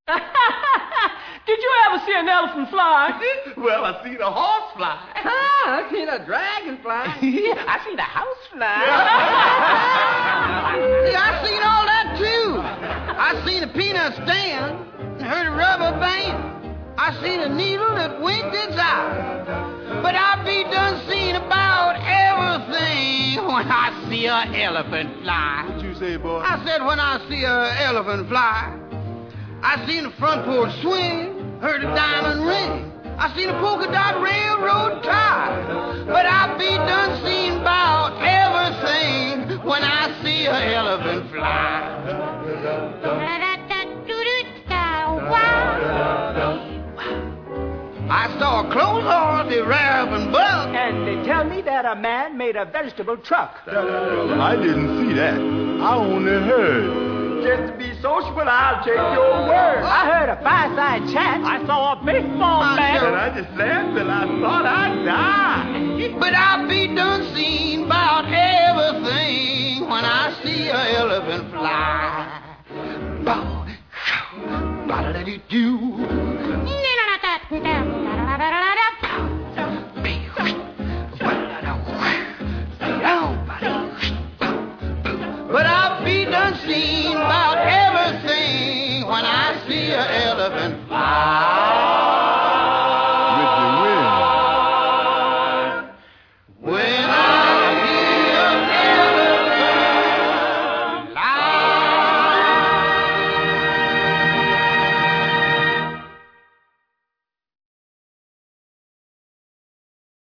Did you ever see an elephant fly? Well, I seen a horse fly. I seen a dragon fly. I seen a house fly. Yeah, I seen all that too. I seen a peanut stand and heard a rubber band. I seen a needle that winked its eye. But I be done seen about everything when I see an elephant fly. What you say, boy? I said when I see an elephant fly. I seen the front porch swing, heard a diamond ring. I seen a polka dot railroad tie. But I be done seen about everything when I see an elephant fly. I saw a clothes horse, a rab and buck. And they tell me that a man made a vegetable truck. I didn't see that. I only heard. Just to be sociable, I'll take your word. I heard a fireside chat. I saw a baseball bat. And I just laughed till I thought I'd die. But I be done seen about everything when I see an elephant fly. Bow, show, ba-da-da-doo-doo. But I be done seen about everything when I see an elephant